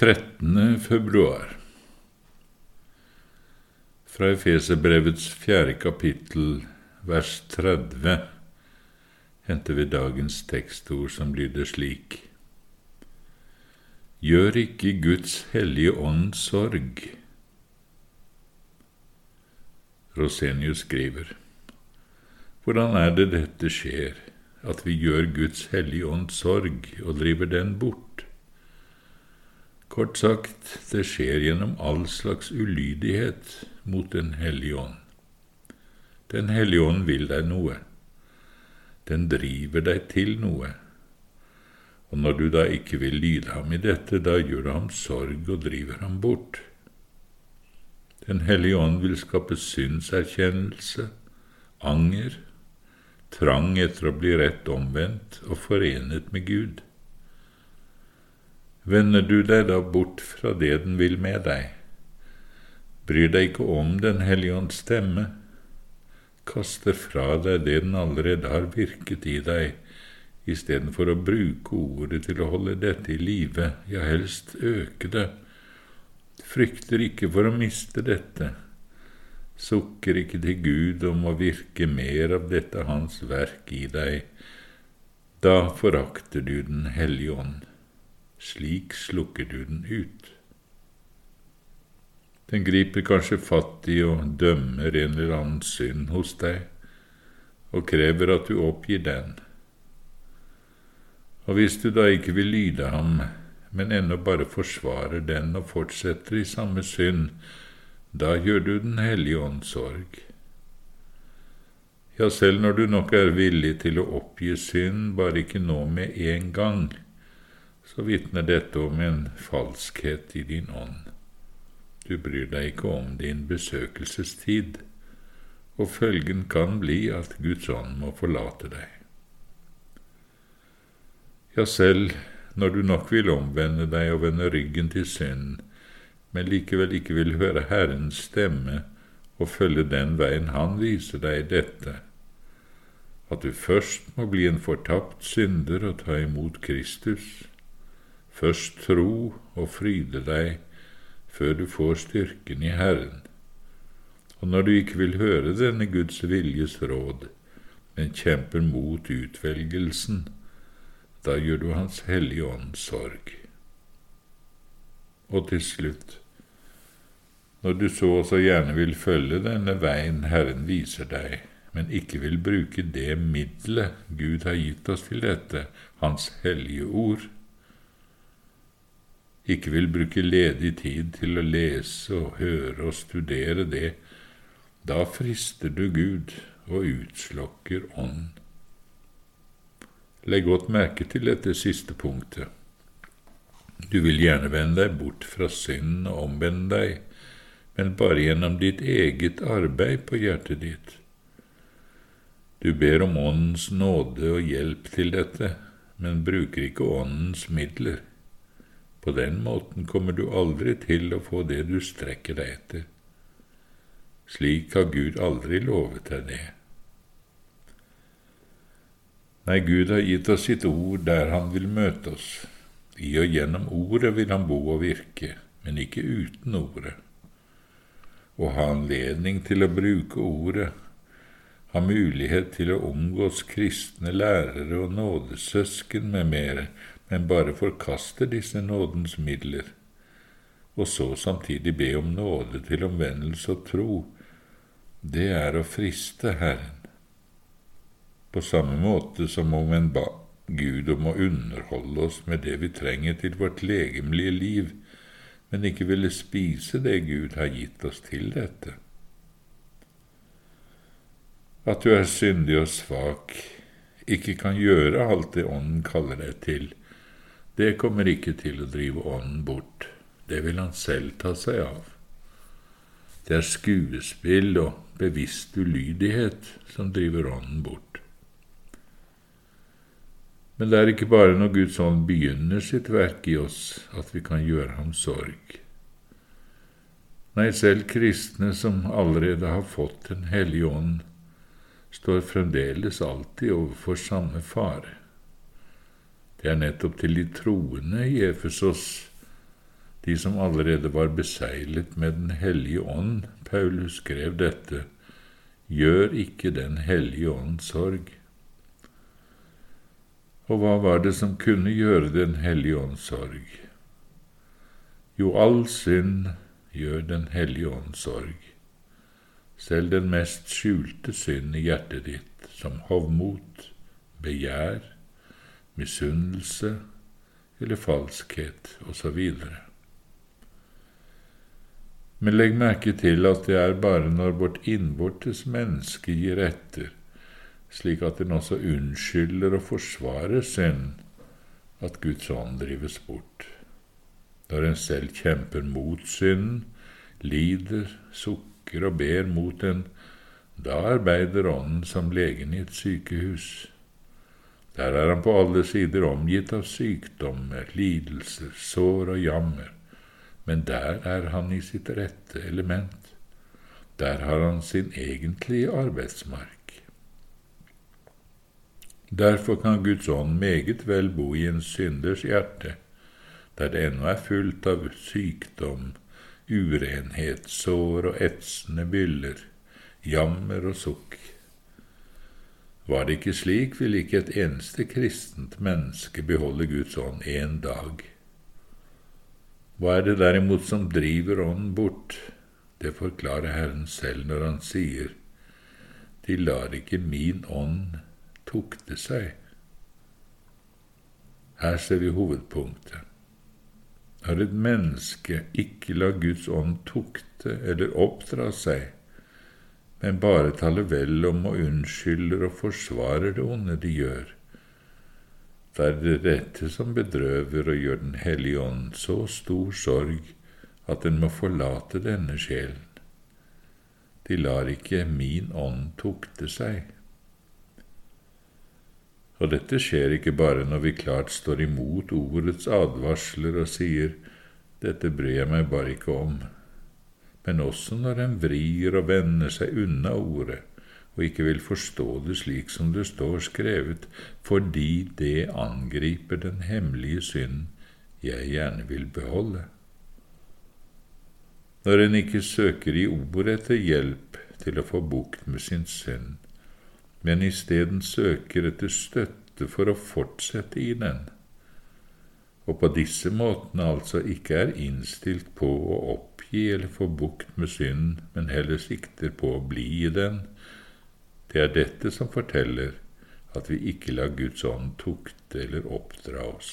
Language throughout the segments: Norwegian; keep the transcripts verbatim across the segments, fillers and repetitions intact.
trettende februar. Fra Efeserbrevets fjerde kapittel, vers tretti, henter vi dagens tekstord som lyder slik: Gjør ikke Guds hellige ånd sorg. Rosenius skriver: Hvordan er det dette skjer, at vi gjør Guds hellige ånd sorg og driver den bort? Kort sagt, det skjer gjennom all slags ulydighet mot den hellige ånd. Den hellige ånd vil deg noe. Den driver deg til noe. Og når du da ikke vil lyde ham i dette, da gjør du ham sorg og driver ham bort. Den hellige ånd vil skape syndserkjennelse, anger, trang etter å bli rett omvendt og forenet med Gud. Vender du deg da bort fra det den vil med deg? Bryr deg ikke om den hellige ånds stemme? Kaster fra deg det den allerede har virket i deg, i stedet for å bruke ordet til å holde dette i live, ja helst øke det. Frykter ikke for å miste dette. Sukker ikke til Gud om å virke mer av dette hans verk i deg. Da forakter du den hellige ånd. Slik slukker du den ut. Den griper kanskje fatt i og dømmer en eller annen synd hos deg, og krever at du oppgir den. Og hvis du da ikke vil lyde ham, men ennå bare forsvarer den og fortsetter i samme synd, da gjør du den hellige ånd sorg. Ja, selv når du nok er villig til å oppgi synd, bare ikke nå med en gang, så vitner dette om en falskhet i din ånd. Du bryr deg ikke om din besøkelsestid, og følgen kan bli at Guds ånd må forlate deg. Ja, selv når du nok vil omvende deg og vende ryggen til synd, men likevel ikke vil høre Herrens stemme og følge den veien han viser deg dette, at du først må bli en fortapt synder og ta imot Kristus, først tro og fryde deg, før du får styrken i Herren. Og når du ikke vil høre denne Guds viljes råd, men kjemper mot utvelgelsen, da gjør du Hans hellige ånd sorg. Og til slutt, når du så så gjerne vil følge denne veien Herren viser deg, men ikke vil bruke det middelet Gud har gitt oss til dette, Hans hellige ord, ikke vil bruke ledig tid til å lese og høre og studere det, da frister du Gud og utslokker ånd. Legg godt merke til dette siste punktet. Du vil gjerne vende deg bort fra synd og omvende deg, men bare gjennom ditt eget arbeid på hjertet ditt. Du ber om åndens nåde og hjelp til dette, men bruker ikke åndens midler. På den måten kommer du aldri til å få det du strekker deg etter. Slik har Gud aldri lovet deg det. Nei, Gud har gitt oss sitt ord der han vil møte oss. I og gjennom ordet vil han bo og virke, men ikke uten ordet. Å ha anledning til å bruke ordet, ha mulighet til å omgås kristne lærere og nådesøsken med mere, men bare forkaster disse nådens midler, og så samtidig be om nåde til omvendelse og tro, det er å friste Herren. På samme måte som om en ba Gud om å underholde oss med det vi trenger til vårt legemlige liv, men ikke ville spise det Gud har gitt oss til dette. At du er syndig og svak, ikke kan gjøre alt det ånden kaller deg til, det kommer ikke til å drive ånden bort. Det vil han selv ta seg av. Det er skuespill og bevisst ulydighet som driver ånden bort. Men det er ikke bare når Guds ånd begynner sitt verk i oss at vi kan gjøre ham sorg. Nei, selv kristne som allerede har fått den hellige ånd, står fremdeles alltid overfor samme fare. Det er nettopp til de troende i Efesos De som allerede var beseglet med Den hellige ånd, Paulus skrev dette, gjør ikke Den hellige ånd sorg. Og hva var det som kunne gjøre Den hellige ånd sorg? Jo, all synd gjør Den hellige ånd sorg. Selv den mest skjulte synd i hjertet ditt, som hovmot, begjær, misunnelse eller falskhet og så videre. Men legg merke til at det er bare når vårt innvortes menneske gir etter, slik at den også unnskylder og forsvarer synd, at Guds ånd drives bort. Når en selv kjemper mot synden, lider, sukker og ber mot den, da arbeider ånden som legen i et sykehus. Der er han på alle sider omgitt av sykdommer, lidelser, sår og jammer, men der er han i sitt rette element. Der har han sin egentlige arbeidsmark. Derfor kan Guds ånd meget vel bo i en synders hjerte, der det ennå er fullt av sykdom, urenhet, sår og etsende byller, jammer og sukk. Var det ikke slik, vil ikke et eneste kristent menneske beholde Guds ånd en dag. Hva er det derimot som driver ånden bort? Det forklarer Herren selv når han sier, de lar ikke min ånd tukte seg. Her ser vi hovedpunktet. Når et menneske ikke lar Guds ånd tukte eller oppdra seg, men bare taler vel om og unnskylder og forsvarer det onde de gjør, da er det dette som bedrøver og gjør Den hellige ånd så stor sorg at den må forlate denne sjelen. De lar ikke min ånd tukte seg. Og dette skjer ikke bare når vi klart står imot ordets advarsler og sier, dette bryr jeg meg bare ikke om, men også når en vrir og vender seg unna ordet, og ikke vil forstå det slik som det står skrevet, fordi det angriper den hemmelige synd jeg gjerne vil beholde. Når en ikke søker i ord etter hjelp til å få bukt med sin synd, men i stedet søker etter støtte for å fortsette i den, og på disse måtene altså ikke er innstilt på å oppgi eller få bukt med synd, men heller sikter på å bli i den, det er dette som forteller at vi ikke lar Guds ånd tukte eller oppdra oss.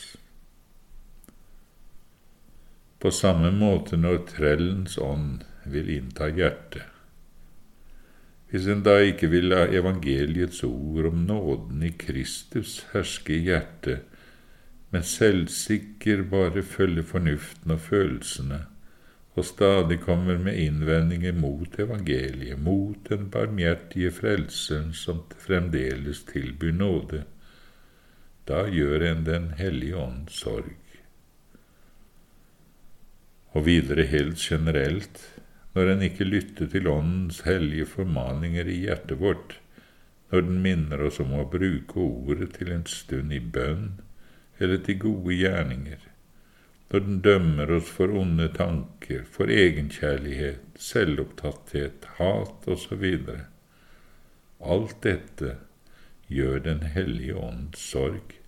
På samme måte når trellens ånd vil innta hjertet. Hvis en da ikke vil la evangeliets ord om nåden i Kristus herske i hjertet, men selvsikker bare følge fornuften og følelsene, og stadig kommer med innvendinger mot evangeliet, mot den barmhjertige frelseren som fremdeles tilbyr nåde, da gjør en Den hellige ånd sorg. Og videre helt generelt, når en ikke lytter til åndens hellige formaninger i hjertet vårt, når den minner oss om å bruke ordet til en stund i bønn eller til gode gjerninger, når den dømmer oss for onde tanker, for egenkjærlighet, selvopptatthet, hat og så videre. Alt dette gjør Den hellige ånd sorg.